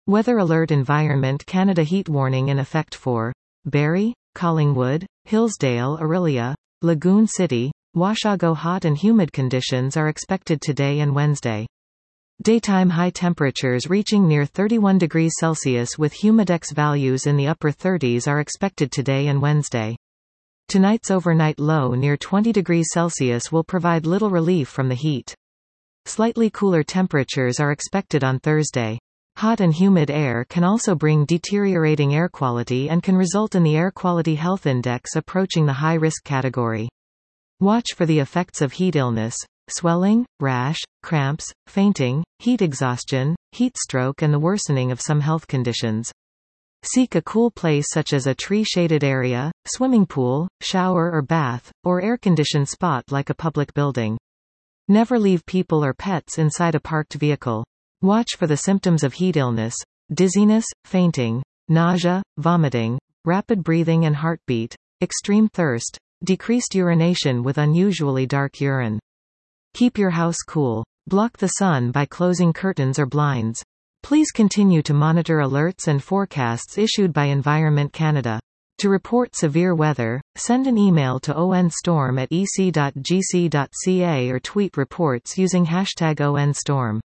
Weather alert. Environment Canada heat warning in effect for Barrie, Collingwood, Hillsdale, Orillia, Lagoon City, Washago. Hot and humid conditions are expected today and Wednesday. Daytime high temperatures reaching near 31 degrees Celsius with humidex values in the upper 30s are expected today and Wednesday. Tonight's overnight low near 20 degrees Celsius will provide little relief from the heat. Slightly cooler temperatures are expected on Thursday. Hot and humid air can also bring deteriorating air quality and can result in the Air Quality Health Index approaching the high-risk category. Watch for the effects of heat illness: swelling, rash, cramps, fainting, heat exhaustion, heat stroke, and the worsening of some health conditions. Seek a cool place such as a tree-shaded area, swimming pool, shower or bath, or air-conditioned spot like a public building. Never leave people or pets inside a parked vehicle. Watch for the symptoms of heat illness: dizziness, fainting, nausea, vomiting, rapid breathing and heartbeat, extreme thirst, decreased urination with unusually dark urine. Keep your house cool. Block the sun by closing curtains or blinds. Please continue to monitor alerts and forecasts issued by Environment Canada. To report severe weather, send an email to onstorm@ec.gc.ca or tweet reports using #ONStorm.